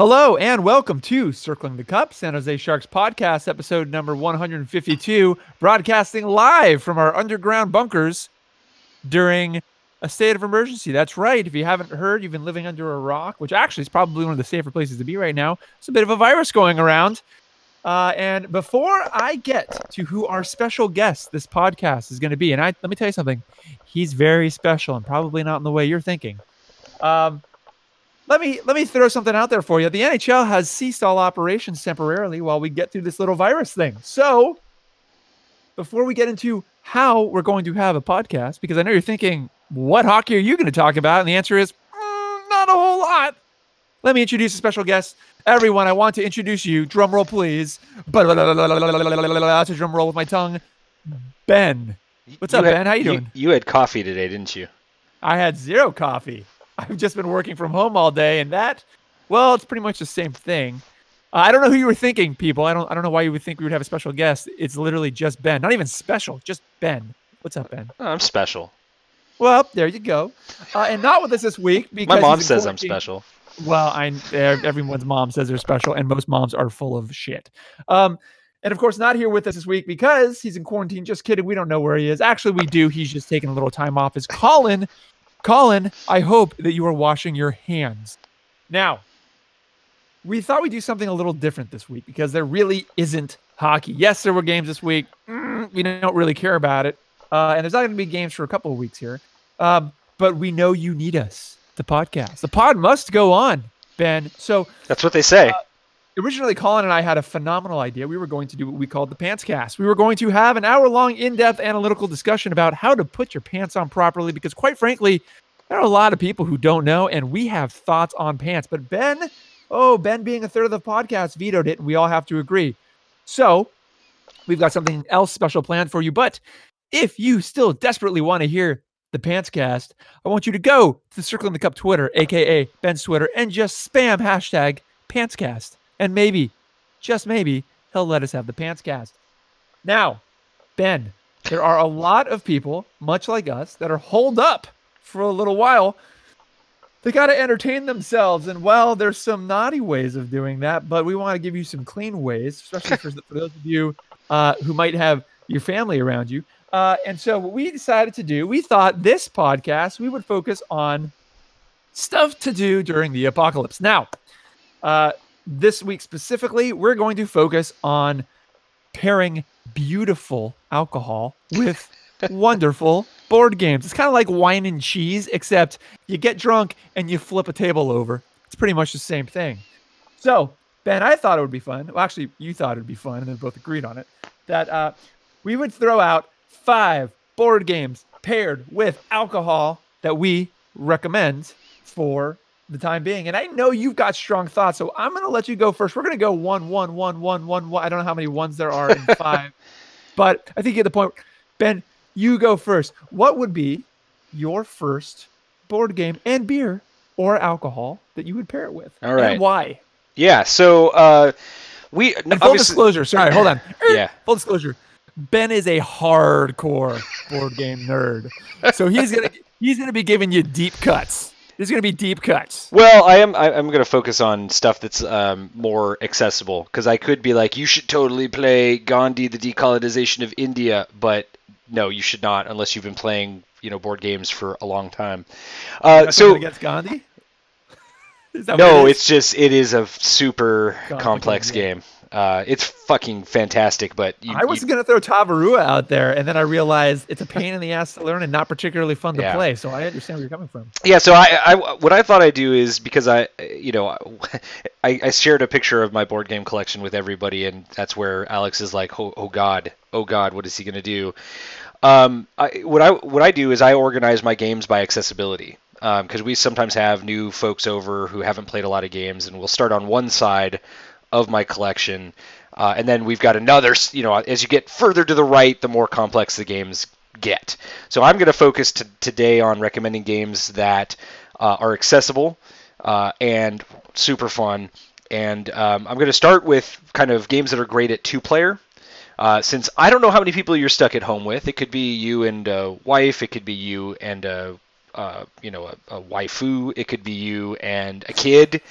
Hello and welcome to Circling the Cup, San Jose Sharks podcast, episode number 152, broadcasting live from our underground bunkers during a state of emergency. That's right. If you haven't heard, you've been living under a rock, which actually is probably one of the safer places to be right now. It's a bit of a virus going around. And before I get to who our special guest this podcast is going to be, and let me tell you something, he's very special and probably not in the way you're thinking. Let me throw something out there for you. The NHL has ceased all operations temporarily while we get through this little virus thing. So before we get into how we're going to have a podcast, because I know you're thinking, what hockey are you going to talk about? And the answer is not a whole lot. Let me introduce a special guest. Everyone, I want to introduce you. Drum roll, please. That's a drum roll with my tongue. Ben. What's up, Ben? How you doing? You had coffee today, didn't you? I had zero coffee. I've just been working from home all day, and it's pretty much the same thing. I don't know who you were thinking, people. I don't know why you would think we would have a special guest. It's literally just Ben. Not even special, just Ben. What's up, Ben? I'm special. Well, there you go. And not with us this week because my mom says I'm special. Well, everyone's mom says they're special, and most moms are full of shit. And of course, not here with us this week because he's in quarantine. Just kidding. We don't know where he is. Actually, we do. He's just taking a little time off. Is Colin? Colin, I hope that you are washing your hands. Now, we thought we'd do something a little different this week because there really isn't hockey. Yes, there were games this week. We don't really care about it. And there's not going to be games for a couple of weeks here. But we know you need us, the podcast. The pod must go on, Ben. So that's what they say. Originally, Colin and I had a phenomenal idea. We were going to do what we called the Pants Cast. We were going to have an hour-long, in-depth analytical discussion about how to put your pants on properly because, quite frankly, there are a lot of people who don't know, and we have thoughts on pants. But Ben being a third of the podcast, vetoed it, and we all have to agree. So we've got something else special planned for you. But if you still desperately want to hear the Pants Cast, I want you to go to the Circling the Cup Twitter, a.k.a. Ben's Twitter, and just spam hashtag PantsCast. And maybe, just maybe, he'll let us have the Pants Cast. Now, Ben, there are a lot of people, much like us, that are holed up for a little while. They got to entertain themselves. And, well, there's some naughty ways of doing that, but we want to give you some clean ways, especially for those of you who might have your family around you. And so what we decided to do, we thought this podcast, we would focus on stuff to do during the apocalypse. Now, this week specifically, we're going to focus on pairing beautiful alcohol with wonderful board games. It's kind of like wine and cheese, except you get drunk and you flip a table over. It's pretty much the same thing. So, Ben, I thought it would be fun. Well, actually, you thought it would be fun, and then both agreed on it, that we would throw out 5 board games paired with alcohol that we recommend for the time being. And I know you've got strong thoughts, so I'm going to let you go first. We're going to go 1, 1, 1, 1, 1, 1. I don't know how many ones there are in 5, but I think you get the point. Ben, you go first. What would be your first board game and beer or alcohol that you would pair it with? All right. And why? Yeah. So full disclosure. Sorry, hold on. Yeah. Full disclosure. Ben is a hardcore board game nerd, so he's gonna be giving you deep cuts. There's going to be deep cuts. Well, I'm going to focus on stuff that's more accessible because I could be like, you should totally play Gandhi, the Decolonization of India, but no, you should not unless you've been playing, board games for a long time. So against Gandhi? No, it is a super complex game. It's fucking fantastic, but I was going to throw Tavarua out there, and then I realized it's a pain in the ass to learn and not particularly fun to play. So I understand where you're coming from. Yeah. So what I thought I'd do is because I shared a picture of my board game collection with everybody, and that's where Alex is like, oh God, what is he going to do? What I do is I organize my games by accessibility. Because we sometimes have new folks over who haven't played a lot of games, and we'll start on one side of my collection, and then we've got another, as you get further to the right, the more complex the games get. So I'm going to focus today on recommending games that are accessible and super fun, and I'm going to start with kind of games that are great at 2-player. Since I don't know how many people you're stuck at home with, it could be you and a wife, it could be you and a waifu, it could be you and a kid.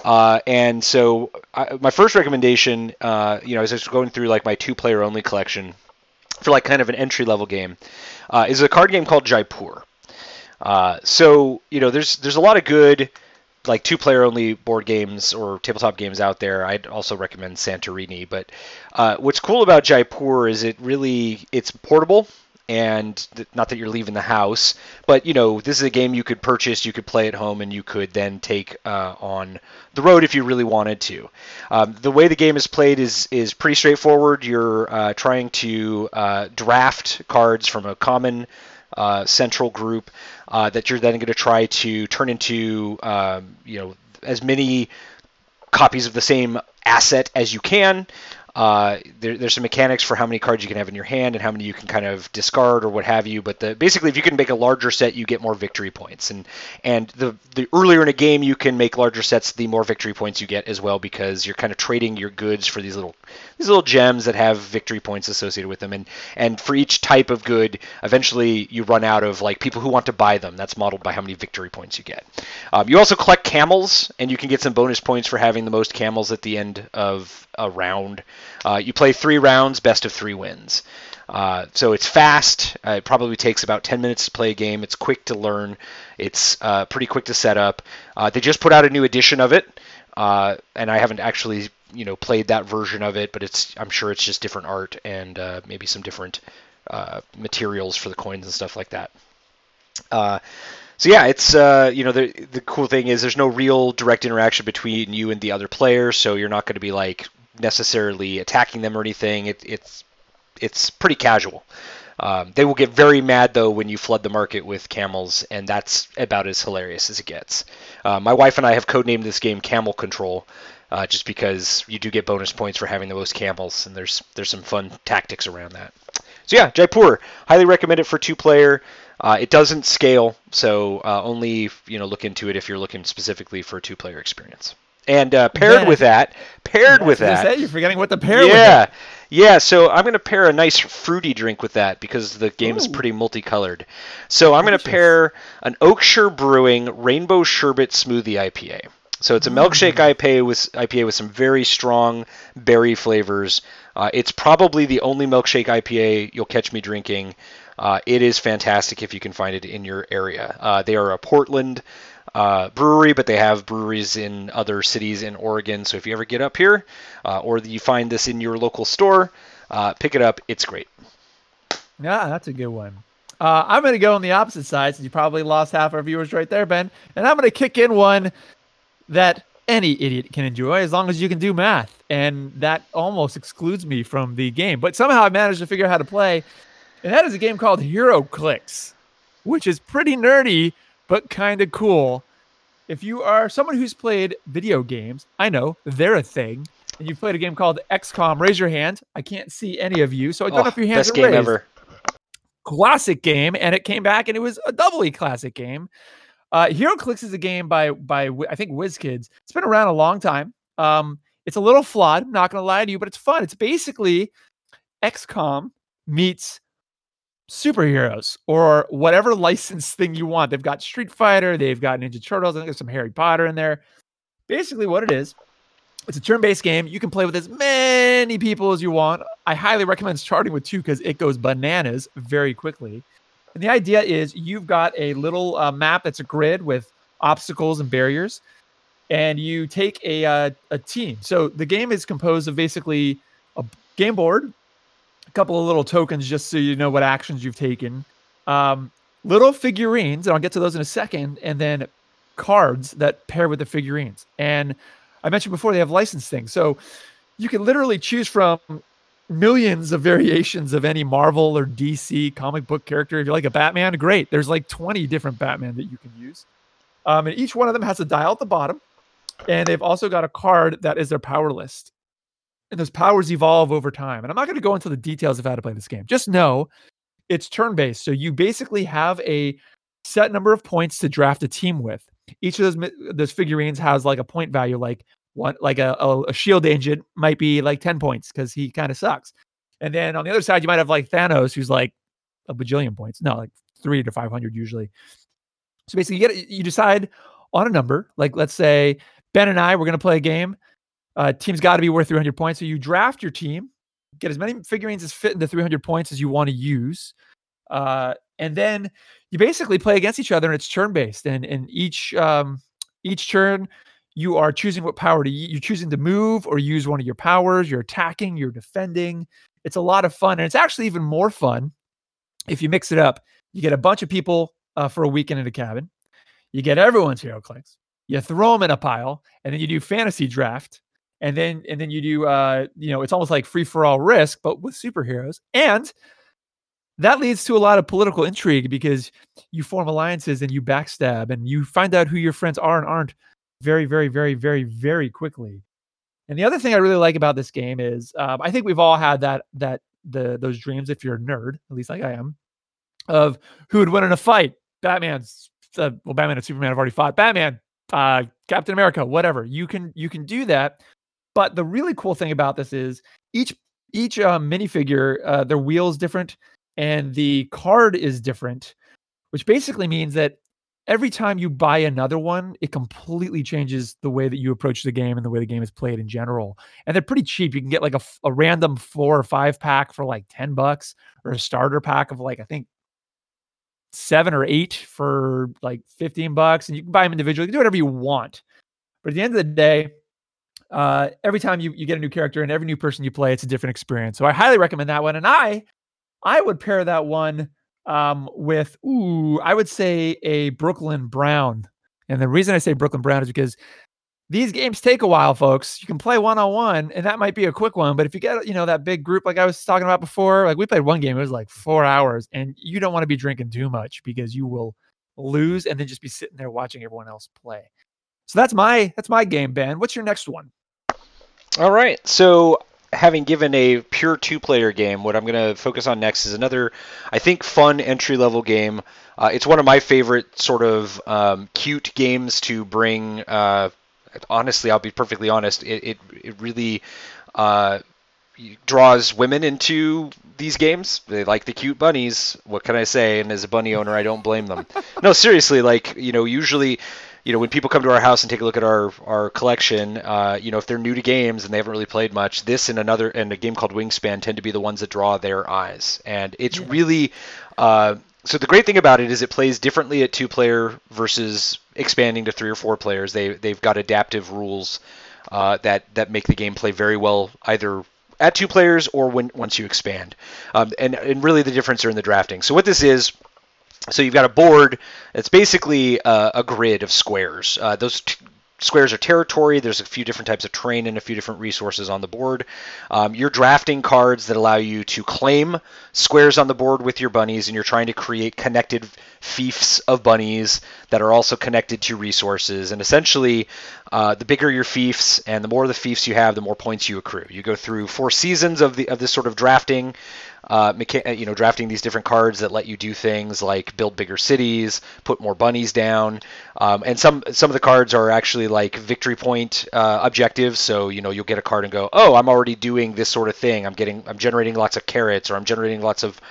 And so my first recommendation, as I was going through like my 2-player only collection for like kind of an entry level game, is a card game called Jaipur. So there's a lot of good like 2-player only board games or tabletop games out there. I'd also recommend Santorini. But what's cool about Jaipur is it's portable. And not that you're leaving the house, but this is a game you could purchase, you could play at home, and you could then take on the road if you really wanted to. The way the game is played is pretty straightforward. You're trying to draft cards from a common central group that you're then going to try to turn into as many copies of the same asset as you can. There's some mechanics for how many cards you can have in your hand and how many you can kind of discard or what have you. But basically, if you can make a larger set, you get more victory points. And the earlier in a game you can make larger sets, the more victory points you get as well, because you're kind of trading your goods for these little gems that have victory points associated with them. And for each type of good, eventually you run out of like people who want to buy them. That's modeled by how many victory points you get. You also collect camels, and you can get some bonus points for having the most camels at the end of a round. You play 3 rounds, best of 3 wins. So it's fast. It probably takes about 10 minutes to play a game. It's quick to learn. It's pretty quick to set up. They just put out a new edition of it, and I haven't actually played that version of it, but I'm sure it's just different art and maybe some different materials for the coins and stuff like that. So yeah, it's the cool thing is there's no real direct interaction between you and the other players, so you're not going to be like necessarily attacking them or anything. It's pretty casual. They will get very mad though when you flood the market with camels, and that's about as hilarious as it gets. My wife and I have codenamed this game Camel Control, just because you do get bonus points for having the most camels, and there's some fun tactics around that. So yeah, Jaipur, highly recommend it for 2-player. It doesn't scale, so only look into it if you're looking specifically for a 2-player experience. And paired with that, you're forgetting what to pair with. Yeah. So I'm going to pair a nice fruity drink with that because the game is pretty multicolored. So I'm going to pair an Oakshire Brewing Rainbow Sherbet Smoothie IPA. So it's a milkshake IPA with some very strong berry flavors. It's probably the only milkshake IPA you'll catch me drinking. It is fantastic if you can find it in your area. They are a Portland brewery, but they have breweries in other cities in Oregon. So if you ever get up here, or you find this in your local store, pick it up. It's great. Yeah, that's a good one. I'm going to go on the opposite side, since you probably lost half our viewers right there, Ben. And I'm going to kick in one that any idiot can enjoy as long as you can do math. And that almost excludes me from the game. But somehow I managed to figure out how to play. And that is a game called HeroClix, which is pretty nerdy, but kind of cool. If you are someone who's played video games, I know they're a thing, and you've played a game called XCOM, raise your hand. I can't see any of you, so I don't know if your hands are raised. Best game ever. Classic game, and it came back, and it was a doubly classic game. HeroClix is a game by I think WizKids. It's been around a long time. It's a little flawed, not going to lie to you, but it's fun. It's basically XCOM meets superheroes or whatever licensed thing you want. They've got Street Fighter, they've got Ninja Turtles, I think there's some Harry Potter in there. Basically what it is, it's a turn-based game. You can play with as many people as you want. I highly recommend starting with 2 because it goes bananas very quickly. And the idea is you've got a little map that's a grid with obstacles and barriers, and you take a team. So the game is composed of basically a game board, a couple of little tokens just so you know what actions you've taken, little figurines, and I'll get to those in a second, and then cards that pair with the figurines. And I mentioned before they have licensed things. So you can literally choose from millions of variations of any Marvel or DC comic book character. If you like a Batman, great. There's like 20 different Batman that you can use. And each one of them has a dial at the bottom. And they've also got a card that is their power list. And those powers evolve over time. And I'm not going to go into the details of how to play this game. Just know it's turn-based. So you basically have a set number of points to draft a team with. Each of those figurines has like a point value, like one, like a shield agent might be like 10 points because he kind of sucks. And then on the other side, you might have like Thanos, who's like a bajillion points. No, like 300 to 500 usually. So basically you decide on a number, like let's say Ben and I, we're going to play a game. Team's got to be worth 300 points. So you draft your team, get as many figurines as fit into 300 points as you want to use. And then you basically play against each other, and it's turn-based. And each turn, you are choosing what power you're choosing to move or use one of your powers. You're attacking, you're defending. It's a lot of fun. And it's actually even more fun if you mix it up. You get a bunch of people for a weekend in a cabin. You get everyone's hero clicks. You throw them in a pile, and then you do fantasy draft. And then you do, it's almost like free-for-all Risk, but with superheroes. And that leads to a lot of political intrigue because you form alliances and you backstab and you find out who your friends are and aren't very, very, very, very, very quickly. And the other thing I really like about this game is I think we've all had those dreams, if you're a nerd, at least like I am, of who would win in a fight. Batman and Superman have already fought. Batman, Captain America, whatever. You can do that. But the really cool thing about this is each minifigure, their wheel is different and the card is different, which basically means that every time you buy another one, it completely changes the way that you approach the game and the way the game is played in general. And they're pretty cheap. You can get like a random 4 or 5 pack for like $10, or a starter pack of like, I think 7 or 8 for like $15, and you can buy them individually. You can do whatever you want. But at the end of the day, every time you get a new character and every new person you play, it's a different experience. So I highly recommend that one. And I would pair that one with, I would say a Brooklyn Brown. And the reason I say Brooklyn Brown is because these games take a while, folks. You can play one-on-one, and that might be a quick one. But if you get, that big group like I was talking about before, like we played one game, it was like 4 hours, and you don't want to be drinking too much because you will lose and then just be sitting there watching everyone else play. So that's my game, Ben. What's your next one? All right. So having given a pure 2-player game, what I'm going to focus on next is another, I think, fun entry-level game. It's one of my favorite sort of cute games to bring. Honestly, I'll be perfectly honest. It really draws women into these games. They like the cute bunnies. What can I say? And as a bunny owner, I don't blame them. No, seriously, usually, when people come to our house and take a look at our collection, if they're new to games and they haven't really played much, this and a game called Wingspan tend to be the ones that draw their eyes. And it's really, so the great thing about it is it plays differently at 2-player versus expanding to 3 or 4 players. They've got adaptive rules that make the game play very well either at 2 players or once you expand. And really the difference are in the drafting. So what this is, so you've got a board. It's basically a grid of squares. Those squares are territory. There's a few different types of terrain and a few different resources on the board. You're drafting cards that allow you to claim squares on the board with your bunnies, and you're trying to create connected fiefs of bunnies that are also connected to resources. And essentially, the bigger your fiefs and the more of the fiefs you have, the more points you accrue. You go through 4 seasons of this sort of drafting. Drafting these different cards that let you do things like build bigger cities, put more bunnies down, and some of the cards are actually like victory point objectives. So you'll get a card and go, oh, I'm already doing this sort of thing. I'm generating lots of carrots, or I'm generating lots of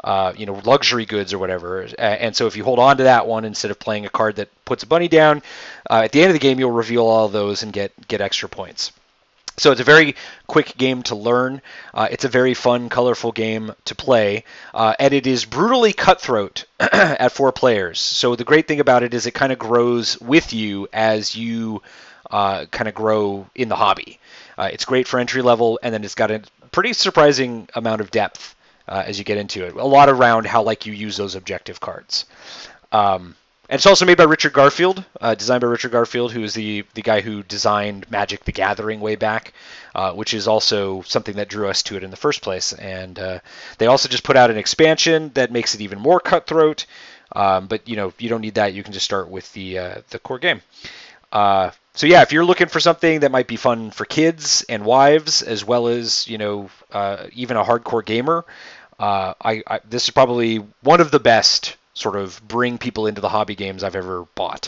luxury goods or whatever. And so if you hold on to that one instead of playing a card that puts a bunny down, at the end of the game you'll reveal all of those and get extra points. So it's a very quick game to learn. It's a very fun, colorful game to play. And it is brutally cutthroat at 4 players. So the great thing about it is it kind of grows with you as you kind of grow in the hobby. It's great for entry level, and then it's got a pretty surprising amount of depth as you get into it. A lot around how you use those objective cards. And it's also made by Richard Garfield, designed by Richard Garfield, who is the guy who designed Magic the Gathering way back, which is also something that drew us to it in the first place. And they also just put out an expansion that makes it even more cutthroat. But you don't need that. You can just start with the core game. So yeah, if you're looking for something that might be fun for kids and wives, as well as even a hardcore gamer, this is probably one of the best sort of bring people into the hobby games I've ever bought.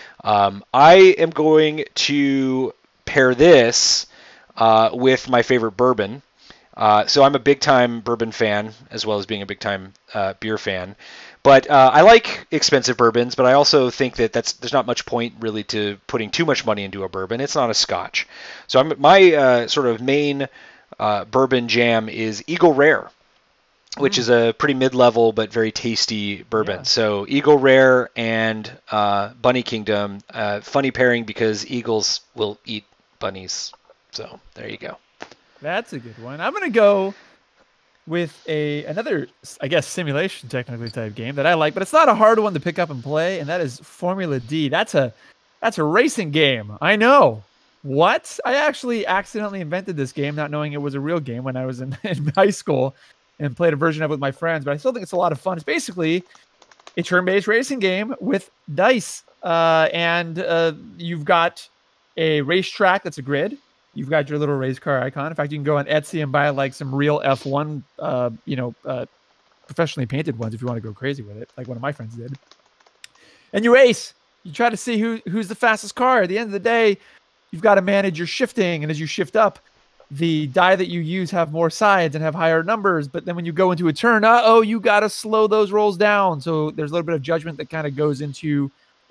I am going to pair this with my favorite bourbon. So I'm a big-time bourbon fan, as well as being a big-time beer fan. But I like expensive bourbons, but I also think that there's not much point really to putting too much money into a bourbon. It's not a Scotch. So my sort of main bourbon jam is Eagle Rare, which is a pretty mid-level but very tasty bourbon. Yeah. So Eagle Rare and Bunny Kingdom, funny pairing because eagles will eat bunnies. So there you go. That's a good one. I'm gonna go with another, I guess, simulation technically type game that I like, but it's not a hard one to pick up and play, and that is Formula D. That's a racing game. I know. What? I actually accidentally invented this game, not knowing it was a real game when I was in high school and played a version of it with my friends, but I still think it's a lot of fun. It's basically a turn-based racing game with dice, and you've got a racetrack that's a grid. You've got your little race car icon. In fact, you can go on Etsy and buy like some real F1, professionally painted ones if you want to go crazy with it, like one of my friends did. And you race. You try to see who's the fastest car. At the end of the day, you've got to manage your shifting, and as you shift up, the die that you use have more sides and have higher numbers. But then when you go into a turn, you got to slow those rolls down. So there's a little bit of judgment that kind of goes into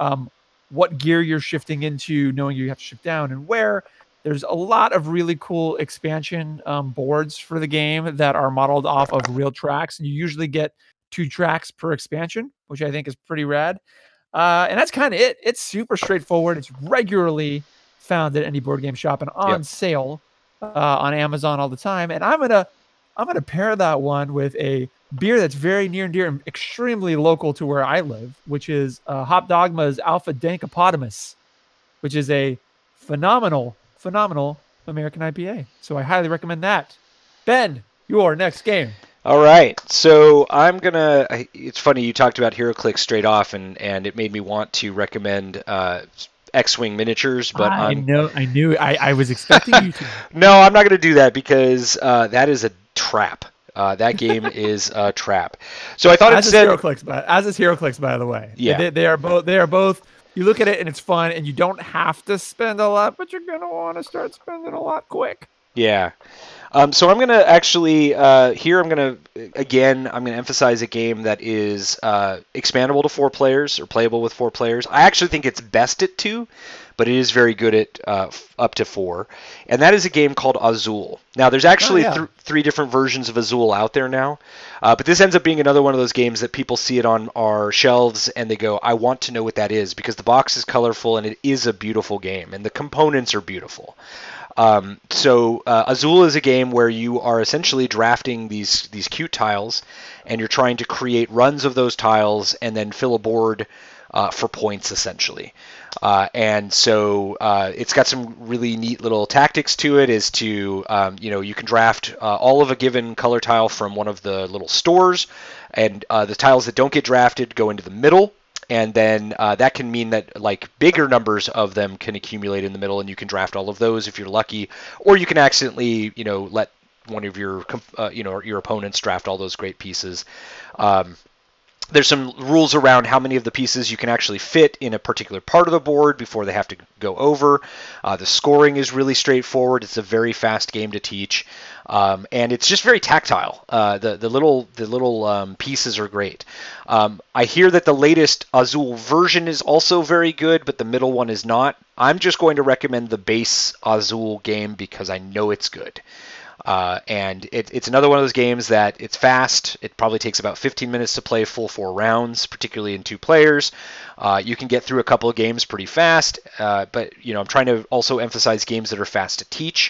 what gear you're shifting into, knowing you have to shift down and where. There's a lot of really cool expansion boards for the game that are modeled off of real tracks. And you usually get 2 tracks per expansion, which I think is pretty rad. And that's kind of it. It's super straightforward. It's regularly found at any board game shop and on sale on Amazon all the time. And I'm gonna pair that one with a beer that's very near and dear and extremely local to where I live, which is Hop Dogma's Alpha Dankopotamus, which is a phenomenal American IPA. So I highly recommend that. Ben, your next game. All right, so it's funny you talked about HeroClix straight off, and it made me want to recommend X-Wing miniatures, but I knew I was expecting you to. No, I'm not going to do that because that is a trap. That game is a trap. So I thought as is HeroClix, by the way. Yeah, they are both. You look at it and it's fun, and you don't have to spend a lot, but you're gonna want to start spending a lot quick. Yeah. So I'm gonna actually I'm gonna emphasize a game that is expandable to 4 players or playable with 4 players. I actually think it's best at 2, but it is very good at up to 4, and that is a game called Azul. Now there's actually 3 different versions of Azul out there now, but this ends up being another one of those games that people see it on our shelves and they go, I want to know what that is, because the box is colorful and it is a beautiful game and the components are beautiful. So Azul is a game where you are essentially drafting these cute tiles, and you're trying to create runs of those tiles and then fill a board for points, essentially. And so it's got some really neat little tactics to it. Is to you can draft all of a given color tile from one of the little stores, and the tiles that don't get drafted go into the middle. And then that can mean that like bigger numbers of them can accumulate in the middle, and you can draft all of those if you're lucky, or you can accidentally, let one of your, your opponents draft all those great pieces. There's some rules around how many of the pieces you can actually fit in a particular part of the board before they have to go over. The scoring is really straightforward. It's a very fast game to teach, and it's just very tactile. The little pieces are great. I hear that the latest Azul version is also very good, but the middle one is not. I'm just going to recommend the base Azul game because I know it's good. And it's another one of those games that it's fast. It probably takes about 15 minutes to play full 4 rounds, particularly in 2 players. You can get through a couple of games pretty fast, but I'm trying to also emphasize games that are fast to teach,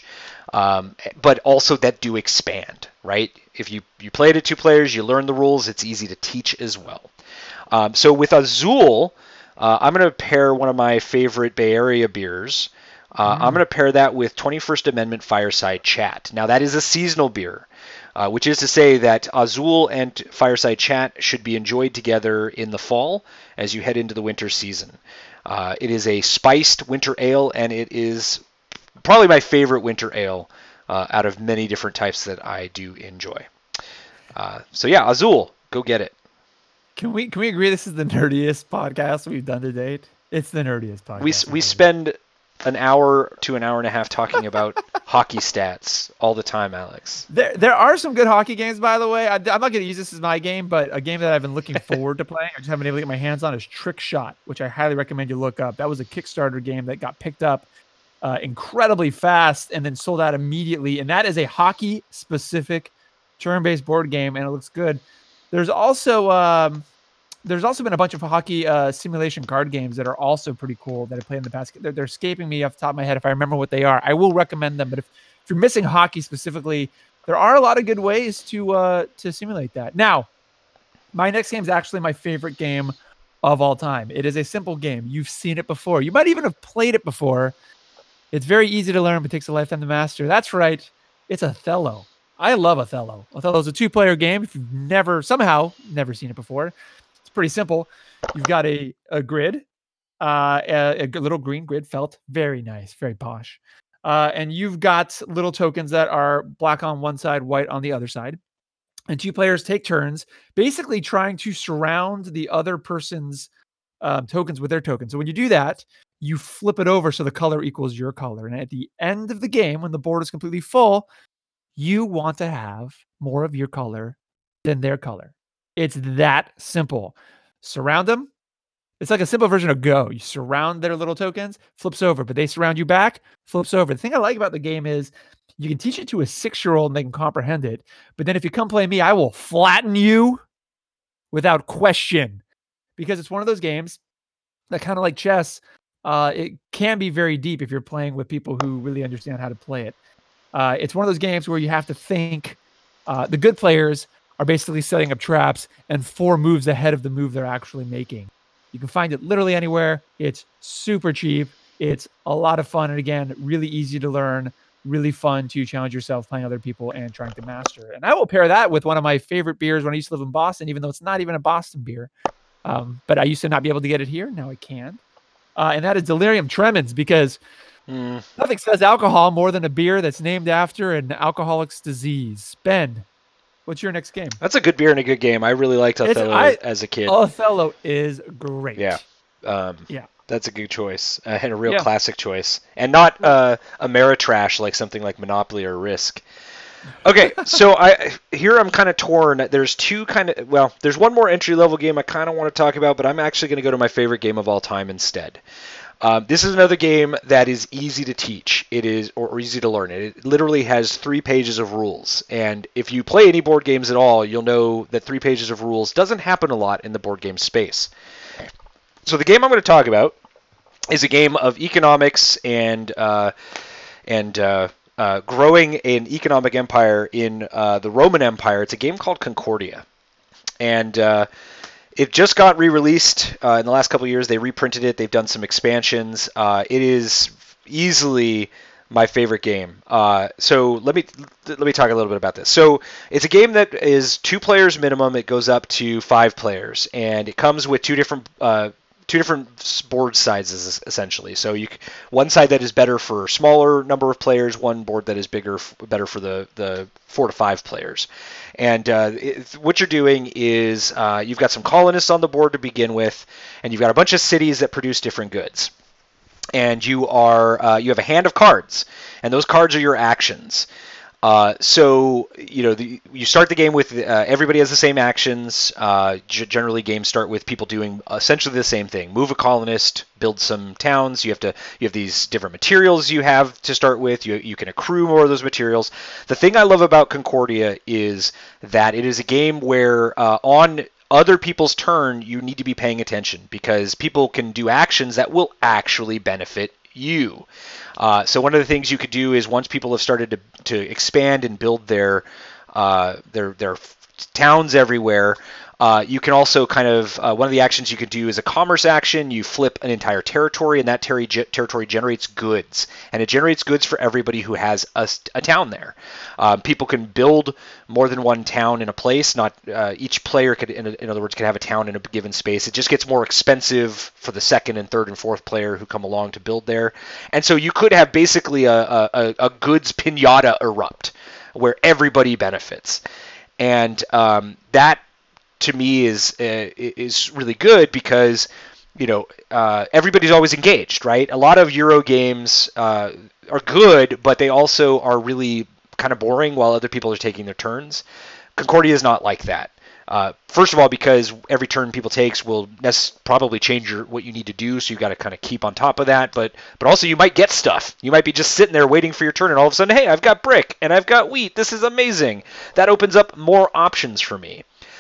but also that do expand, right? If you play it at 2 players, you learn the rules, it's easy to teach as well. So with Azul, I'm going to pair one of my favorite Bay Area beers. I'm going to pair that with 21st Amendment Fireside Chat. Now, that is a seasonal beer, which is to say that Azul and Fireside Chat should be enjoyed together in the fall as you head into the winter season. It is a spiced winter ale, and it is probably my favorite winter ale out of many different types that I do enjoy. So yeah, Azul, go get it. Can we agree this is the nerdiest podcast we've done to date? It's the nerdiest podcast. We spend an hour to an hour and a half talking about hockey stats all the time, Alex. There are some good hockey games, by the way. I'm not going to use this as my game, but a game that I've been looking forward to playing, I just haven't been able to get my hands on, is Trick Shot, which I highly recommend you look up. That was a Kickstarter game that got picked up incredibly fast and then sold out immediately. And that is a hockey-specific turn-based board game, and it looks good. There's also been a bunch of hockey simulation card games that are also pretty cool that I played in the past. They're escaping me off the top of my head if I remember what they are. I will recommend them, but if you're missing hockey specifically, there are a lot of good ways to simulate that. Now, my next game is actually my favorite game of all time. It is a simple game. You've seen it before. You might even have played it before. It's very easy to learn, but takes a lifetime to master. That's right. It's Othello. I love Othello. Othello is a 2-player game. If you've somehow never seen it before, it's pretty simple. You've got a grid, a little green grid felt. Very nice, very posh. And you've got little tokens that are black on one side, white on the other side. And 2 players take turns, basically trying to surround the other person's tokens with their tokens. So when you do that, you flip it over so the color equals your color. And at the end of the game, when the board is completely full, you want to have more of your color than their color. It's that simple. Surround them. It's like a simple version of Go. You surround their little tokens, flips over, but they surround you back, flips over. The thing I like about the game is you can teach it to a 6-year-old and they can comprehend it. But then if you come play me, I will flatten you without question, because it's one of those games that, kind of like chess, it can be very deep if you're playing with people who really understand how to play it. It's one of those games where you have to think. The good players are basically setting up traps and 4 moves ahead of the move they're actually making. You can find it literally anywhere. It's super cheap. It's a lot of fun. And again, really easy to learn, really fun to challenge yourself playing other people and trying to master. And I will pair that with one of my favorite beers when I used to live in Boston, even though it's not even a Boston beer. But I used to not be able to get it here. Now I can. And that is Delirium Tremens, because nothing says alcohol more than a beer that's named after an alcoholic's disease. Ben, what's your next game? That's a good beer and a good game. I really liked Othello as a kid. Othello is great. Yeah. Yeah. That's a good choice, and a real classic choice, and not Ameritrash like something like Monopoly or Risk. Okay, so I'm kind of torn. There's there's one more entry level game I kind of want to talk about, but I'm actually going to go to my favorite game of all time instead. This is another game that is easy to teach. It is, or easy to learn. It literally has 3 pages of rules, and if you play any board games at all, you'll know that 3 pages of rules doesn't happen a lot in the board game space. So the game I'm going to talk about is a game of economics and growing an economic empire in the Roman Empire. It's a game called Concordia, and it just got re-released in the last couple of years. They reprinted it. They've done some expansions. It is easily my favorite game. So let me talk a little bit about this. So it's a game that is 2 players minimum. It goes up to 5 players, and it comes with two different board sizes essentially. So one side that is better for smaller number of players, one board that is better for the 4 to 5 players. And what you're doing is you've got some colonists on the board to begin with, and you've got a bunch of cities that produce different goods. And you have a hand of cards, and those cards are your actions. So you start the game with everybody has the same actions. Generally, games start with people doing essentially the same thing: move a colonist, build some towns. You have these different materials you have to start with. You can accrue more of those materials. The thing I love about Concordia is that it is a game where on other people's turn you need to be paying attention, because people can do actions that will actually benefit you. So one of the things you could do is, once people have started to expand and build their towns everywhere, you can also kind of one of the actions you could do is a commerce action. You flip an entire territory, and that territory generates goods, and it generates goods for everybody who has a town there. People can build more than one town in a place. Not each player could, in other words, can have a town in a given space. It just gets more expensive for the 2nd and 3rd and 4th player who come along to build there. And so you could have basically a goods pinata erupt where everybody benefits. And that, to me, is really good, because everybody's always engaged, right? A lot of Euro games are good, but they also are really kind of boring while other people are taking their turns. Concordia is not like that. First of all, because every turn people takes will probably change what you need to do, so you've got to kind of keep on top of that. But also you might get stuff. You might be just sitting there waiting for your turn, and all of a sudden, hey, I've got brick and I've got wheat. This is amazing. That opens up more options for me.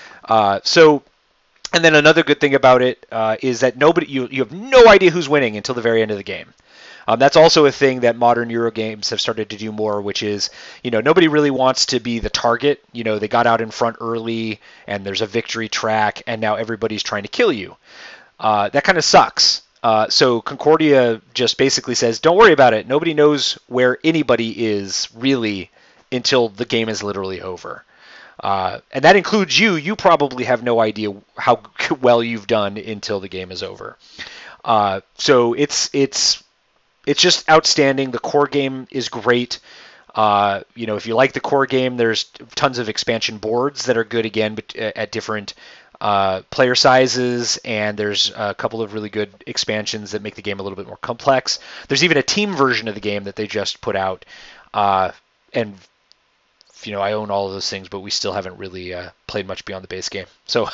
And then another good thing about it is that you have no idea who's winning until the very end of the game. That's also a thing that modern Euro games have started to do more, which is, nobody really wants to be the target. They got out in front early and there's a victory track and now everybody's trying to kill you. That kind of sucks. So Concordia just basically says, don't worry about it. Nobody knows where anybody is really until the game is literally over. And that includes you. You probably have no idea how well you've done until the game is over. So it's just outstanding. The core game is great. If you like the core game, there's tons of expansion boards that are good again, but at different player sizes, and there's a couple of really good expansions that make the game a little bit more complex. There's even a team version of the game that they just put out, and I own all of those things, but we still haven't really played much beyond the base game. So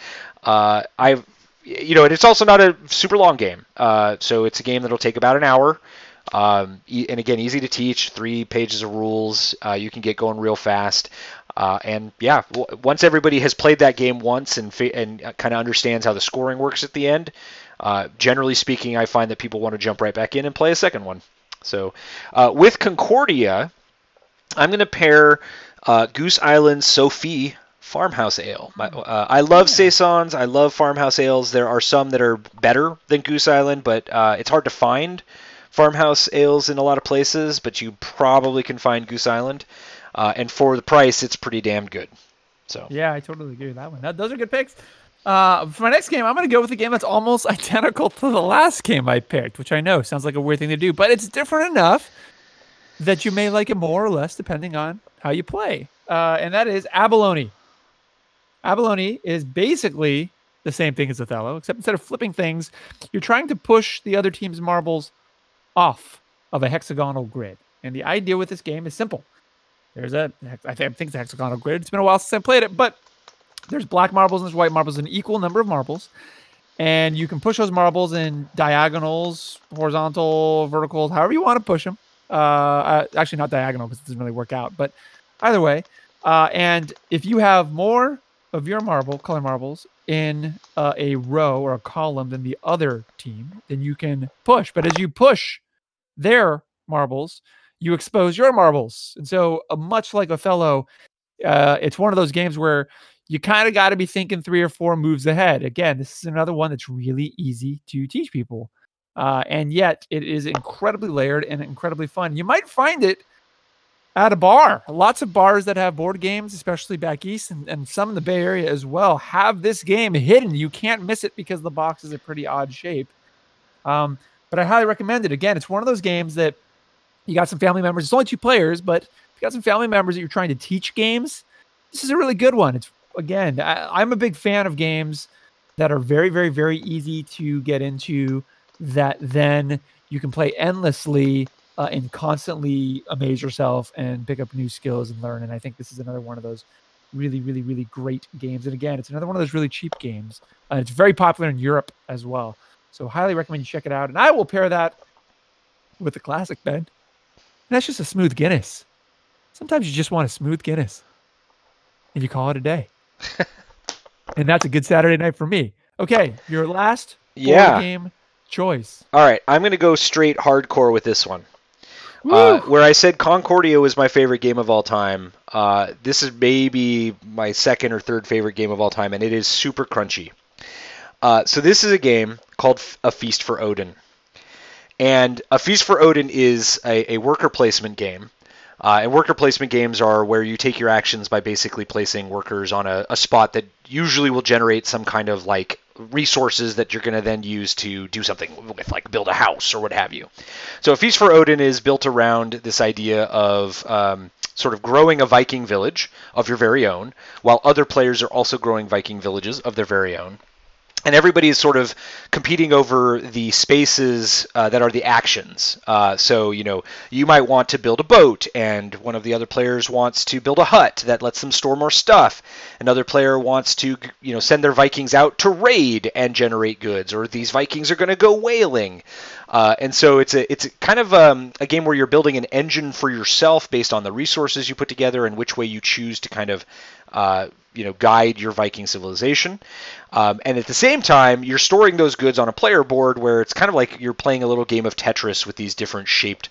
and it's also not a super long game. So it's a game that'll take about an hour. And again, easy to teach, 3 pages of rules. You can get going real fast. Once everybody has played that game once and kind of understands how the scoring works at the end, generally speaking, I find that people want to jump right back in and play a second one. So with Concordia, I'm going to pair Goose Island Sophie Farmhouse Ale. I love saisons. I love farmhouse ales. There are some that are better than Goose Island, but it's hard to find farmhouse ales in a lot of places, but you probably can find Goose Island. And for the price, it's pretty damn good. So yeah, I totally agree with that one. Those are good picks. For my next game, I'm going to go with a game that's almost identical to the last game I picked, which I know sounds like a weird thing to do, but it's different enough that you may like it more or less depending on how you play. And that is Abalone. Abalone is basically the same thing as Othello, except instead of flipping things, you're trying to push the other team's marbles off of a hexagonal grid. And the idea with this game is simple. I think it's a hexagonal grid. It's been a while since I played it, but there's black marbles and there's white marbles, an equal number of marbles. And you can push those marbles in diagonals, horizontal, vertical, however you want to push them. Actually, not diagonal because it doesn't really work out, but either way. And if you have more of your color marbles in a row or a column than the other team, then you can push. But as you push their marbles, you expose your marbles. And so much like Othello, it's one of those games where you kind of got to be thinking 3 or 4 moves ahead. Again, this is another one that's really easy to teach people. And yet it is incredibly layered and incredibly fun. You might find it at a bar. Lots of bars that have board games, especially back east and some in the Bay Area as well, have this game hidden. You can't miss it because the box is a pretty odd shape. But I highly recommend it. Again, it's one of those games that you got some family members. It's only 2 players, but if you got some family members that you're trying to teach games, this is a really good one. It's again, I'm a big fan of games that are very, very, very easy to get into, that then you can play endlessly and constantly amaze yourself and pick up new skills and learn. And I think this is another one of those really, really, really great games. And again, it's another one of those really cheap games. It's very popular in Europe as well. So highly recommend you check it out. And I will pair that with the classic, Ben. And that's just a smooth Guinness. Sometimes you just want a smooth Guinness and you call it a day. And that's a good Saturday night for me. Okay, your last board game choice. All right, I'm going to go straight hardcore with this one. Where I said Concordia was my favorite game of all time, this is maybe my second or third favorite game of all time, and it is super crunchy. So this is a game called A Feast for Odin. And A Feast for Odin is a worker placement game. And worker placement games are where you take your actions by basically placing workers on a spot that usually will generate some kind of like resources that you're going to then use to do something with, like build a house or what have you. So A Feast for Odin is built around this idea of sort of growing a Viking village of your very own, while other players are also growing Viking villages of their very own. and everybody is sort of competing over the spaces that are the actions. So, you might want to build a boat, and one of the other players wants to build a hut that lets them store more stuff. Another player wants to, send their Vikings out to raid and generate goods, or these Vikings are going to go whaling. And so it's a kind of a game where you're building an engine for yourself based on the resources you put together and which way you choose to kind of guide your Viking civilization. And at the same time, you're storing those goods on a player board where it's kind of like you're playing a little game of Tetris with these different shaped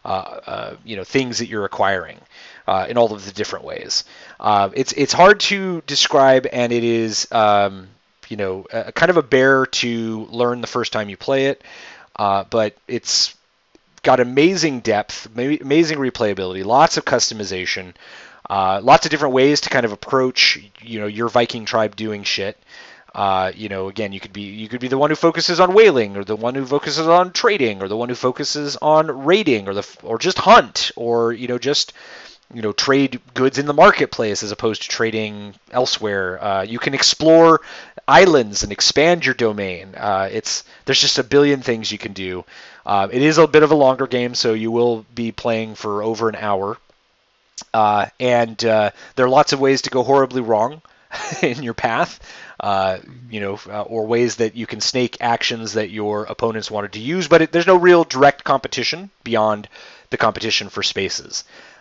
things that you're acquiring in all of the different ways. It's hard to describe, and it is kind of a bear to learn the first time you play it. But it's got amazing depth, amazing replayability, lots of customization. Lots of different ways to kind of approach, your Viking tribe doing shit. Again, you could be the one who focuses on whaling, or the one who focuses on trading, or the one who focuses on raiding, or just hunt, or just trade goods in the marketplace as opposed to trading elsewhere. You can explore islands and expand your domain. There's just a billion things you can do. It is a bit of a longer game, so you will be playing for over an hour. And there are lots of ways to go horribly wrong in your path, or ways that you can snake actions that your opponents wanted to use, but there's no real direct competition beyond the competition for spaces.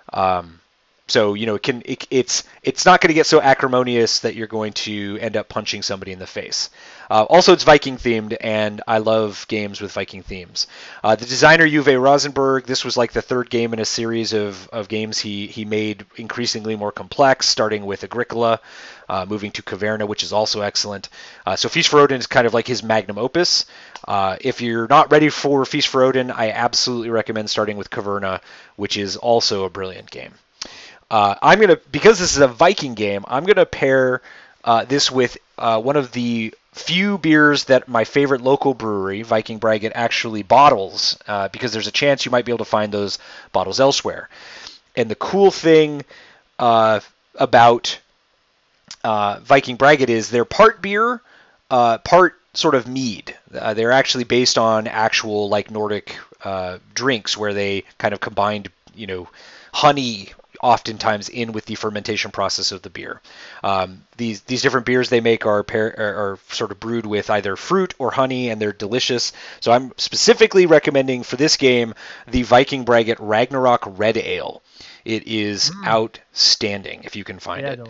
So it's not going to get so acrimonious that you're going to end up punching somebody in the face. Also, it's Viking themed, and I love games with Viking themes. The designer Uwe Rosenberg, this was like the third game in a series of games he made increasingly more complex, starting with Agricola, moving to Caverna, which is also excellent. So Feast for Odin is kind of like his magnum opus. If you're not ready for Feast for Odin, I absolutely recommend starting with Caverna, which is also a brilliant game. Because this is a Viking game, I'm gonna pair this with one of the few beers that my favorite local brewery, Viking Braggot, actually bottles, because there's a chance you might be able to find those bottles elsewhere. And the cool thing about Viking Braggot is they're part beer, part sort of mead. They're actually based on actual like Nordic drinks where they kind of combined, honey oftentimes in with the fermentation process of the beer. These different beers they make are sort of brewed with either fruit or honey, and they're delicious. So I'm specifically recommending for this game the Viking Braggot Ragnarok Red Ale. It is outstanding if you can find it.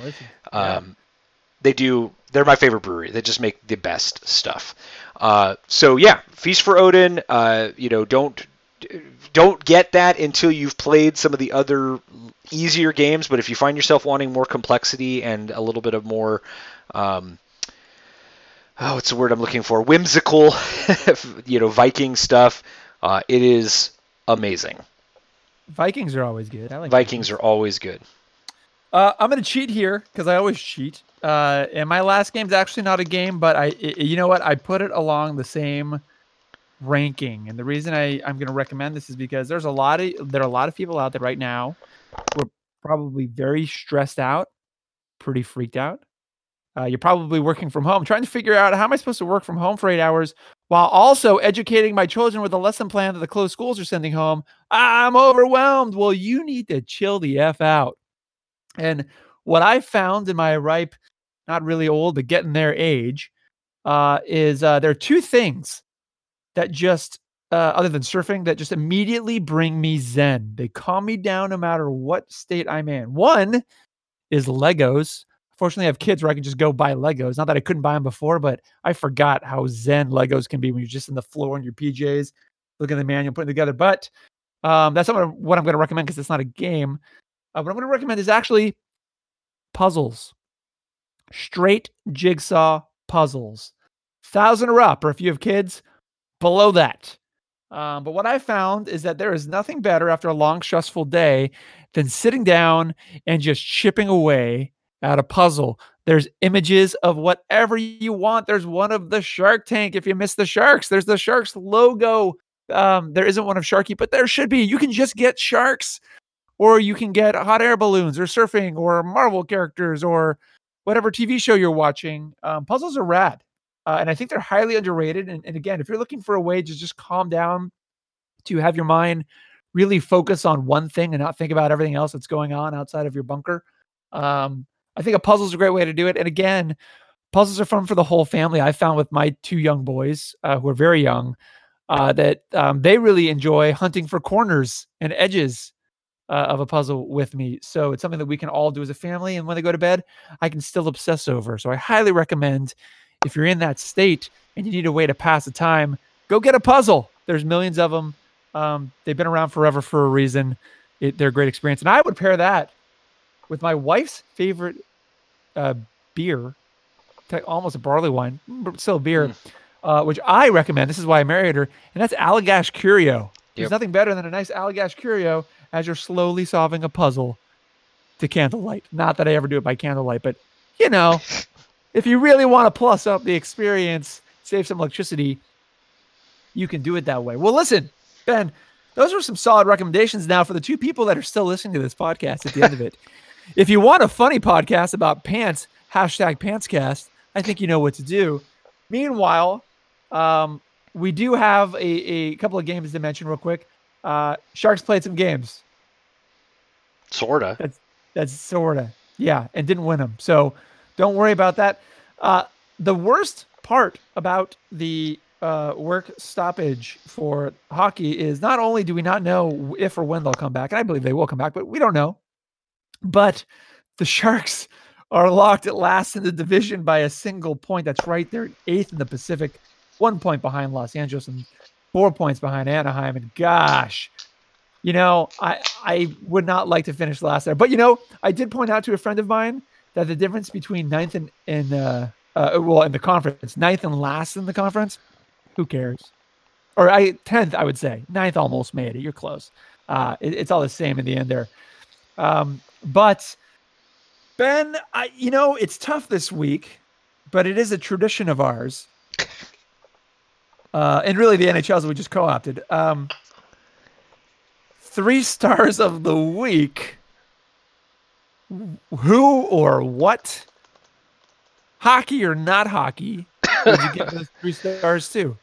Delicious. They're my favorite brewery. They just make the best stuff. So yeah, Feast for Odin. Don't get that until you've played some of the other easier games, but if you find yourself wanting more complexity and a little bit of more, what's the word I'm looking for? Whimsical, Viking stuff, it is amazing. Vikings are always good. I like Vikings are always good. I'm going to cheat here because I always cheat. And my last game's actually not a game, but you know what? I put it along the same ranking, and the reason I'm going to recommend this is because there are a lot of people out there right now who are probably very stressed out, pretty freaked out. You're probably working from home, trying to figure out how am I supposed to work from home for 8 hours while also educating my children with a lesson plan that the closed schools are sending home. I'm overwhelmed. Well, you need to chill the F out. And what I found in my ripe, not really old, but getting their age, is there are two things that just, other than surfing, that just immediately bring me zen. They calm me down no matter what state I'm in. One is Legos. Fortunately, I have kids where I can just go buy Legos. Not that I couldn't buy them before, but I forgot how zen Legos can be when you're just in the floor in your PJs, looking at the manual, putting it together. But that's not what I'm going to recommend because it's not a game. What I'm going to recommend is actually puzzles. Straight jigsaw puzzles. 1,000 or up, or if you have kids, below that. But what I found is that there is nothing better after a long, stressful day than sitting down and just chipping away at a puzzle. There's images of whatever you want. There's one of the Shark Tank. If you miss the sharks, there's the Sharks logo. There isn't one of Sharky, but there should be. You can just get sharks, or you can get hot air balloons, or surfing, or Marvel characters, or whatever TV show you're watching. Puzzles are rad. And I think they're highly underrated. And again, if you're looking for a way to just calm down, to have your mind really focus on one thing and not think about everything else that's going on outside of your bunker, I think a puzzle is a great way to do it. And again, puzzles are fun for the whole family. I found with my 2 young boys, who are very young, that they really enjoy hunting for corners and edges of a puzzle with me. So it's something that we can all do as a family. And when they go to bed, I can still obsess over. So I highly recommend, if you're in that state and you need a way to pass the time, go get a puzzle. There's millions of them. They've been around forever for a reason. They're a great experience. And I would pair that with my wife's favorite beer, almost a barley wine, but still a beer, which I recommend. This is why I married her. And that's Allagash Curio. There's nothing better than a nice Allagash Curio as you're slowly solving a puzzle to candlelight. Not that I ever do it by candlelight, but if you really want to plus up the experience, save some electricity, you can do it that way. Well, listen, Ben, those are some solid recommendations now for the 2 people that are still listening to this podcast at the end of it. If you want a funny podcast about pants, #PantsCast, I think you know what to do. Meanwhile, we do have a couple of games to mention real quick. Sharks played some games. Sorta. That's sorta. Yeah, and didn't win them. So don't worry about that. The worst part about the work stoppage for hockey is not only do we not know if or when they'll come back, and I believe they will come back, but we don't know. But the Sharks are locked at last in the division by a single point. That's right. They're 8th in the Pacific, 1 point behind Los Angeles and 4 points behind Anaheim. And gosh, I would not like to finish last there. But, I did point out to a friend of mine that the difference between 9th and in the conference, 9th and last in the conference, who cares? Or 10th, I would say. 9th almost made it. You're close. It's all the same in the end there. But Ben, it's tough this week, but it is a tradition of ours. And really the NHL's we just co-opted. 3 stars of the week. Who or what? Hockey or not hockey? Would you give those 3 stars to?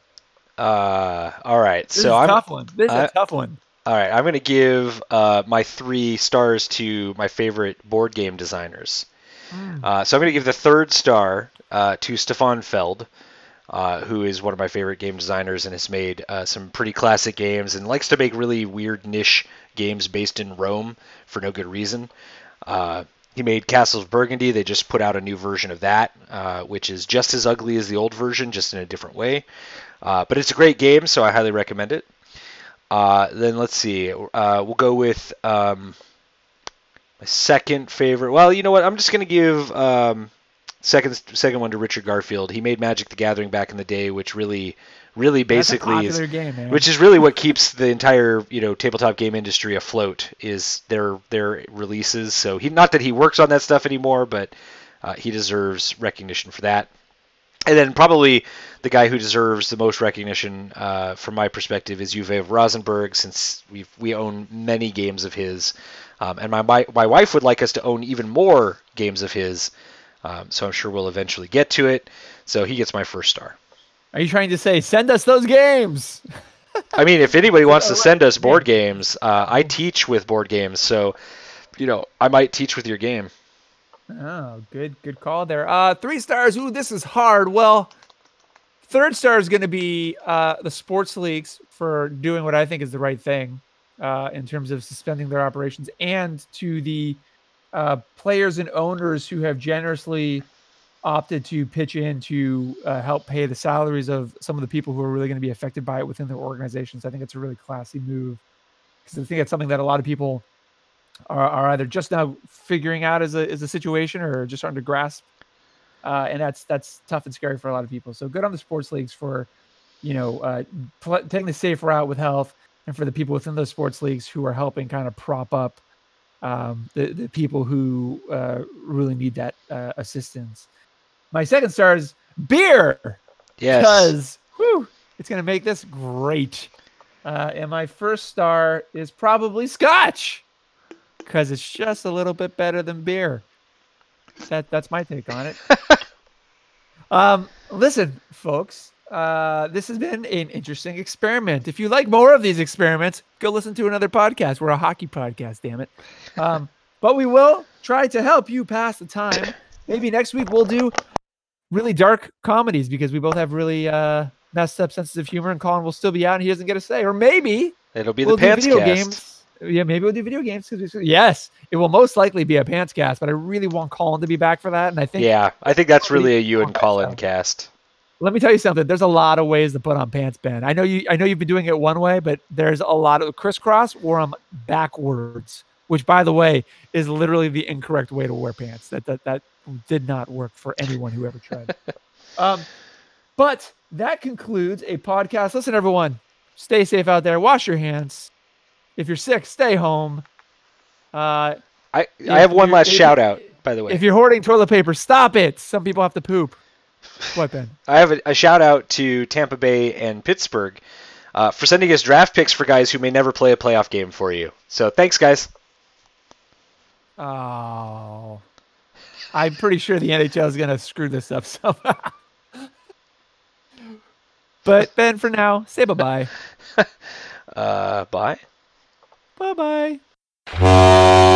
All right. This is a tough one. All right, I'm going to give my 3 stars to my favorite board game designers. So I'm going to give the 3rd star to Stefan Feld, who is one of my favorite game designers and has made some pretty classic games and likes to make really weird niche games based in Rome for no good reason. He made Castles of Burgundy. They just put out a new version of that, which is just as ugly as the old version, just in a different way. But it's a great game, so I highly recommend it. Then let's see. We'll go with my second favorite. Well, you know what? I'm just going to give second one to Richard Garfield. He made Magic the Gathering back in the day, which really basically is game, man. Which is really what keeps the entire tabletop game industry afloat is their releases. So not that he works on that stuff anymore, but he deserves recognition for that. And then probably the guy who deserves the most recognition from my perspective is Uwe of Rosenberg, since we own many games of his. And my wife would like us to own even more games of his, so I'm sure we'll eventually get to it. So he gets my 1st star. Are you trying to say, send us those games? I mean, if anybody wants to send us board games, I teach with board games, so I might teach with your game. Oh, good call there. 3 stars. Ooh, this is hard. Well, 3rd star is going to be the sports leagues for doing what I think is the right thing in terms of suspending their operations, and to the players and owners who have generously opted to pitch in to help pay the salaries of some of the people who are really going to be affected by it within their organizations. I think it's a really classy move, because I think it's something that a lot of people are either just now figuring out as a situation or just starting to grasp. And that's tough and scary for a lot of people. So good on the sports leagues for, taking the safe route with health, and for the people within those sports leagues who are helping kind of prop up the people who really need that assistance. My 2nd star is beer. Yes. Because it's going to make this great. And my 1st star is probably Scotch, because it's just a little bit better than beer. That's my take on it. Listen, folks. This has been an interesting experiment. If you like more of these experiments, go listen to another podcast. We're a hockey podcast, damn it. But we will try to help you pass the time. Maybe next week we'll do really dark comedies because we both have really messed up senses of humor, and Colin will still be out and he doesn't get a say. Or maybe It'll be we'll the do Pants video Cast. games. Yeah, maybe we'll do video games. Yes, it will most likely be a Pants Cast, but I really want Colin to be back for that. And I think I think that's really a you and Colin cast. Let me tell you something. There's a lot of ways to put on pants, Ben. I know you've been doing it one way, but there's a lot of crisscross or backwards, which, by the way, is literally the incorrect way to wear pants. That did not work for anyone who ever tried. But that concludes a podcast. Listen, everyone, stay safe out there. Wash your hands. If you're sick, stay home. I have one last shout out, by the way. If you're hoarding toilet paper, stop it. Some people have to poop. What, Ben? I have a shout out to Tampa Bay and Pittsburgh for sending us draft picks for guys who may never play a playoff game for you. So thanks, guys. Oh, I'm pretty sure the NHL is going to screw this up somehow. But Ben, for now, say bye-bye. Bye. Bye-bye.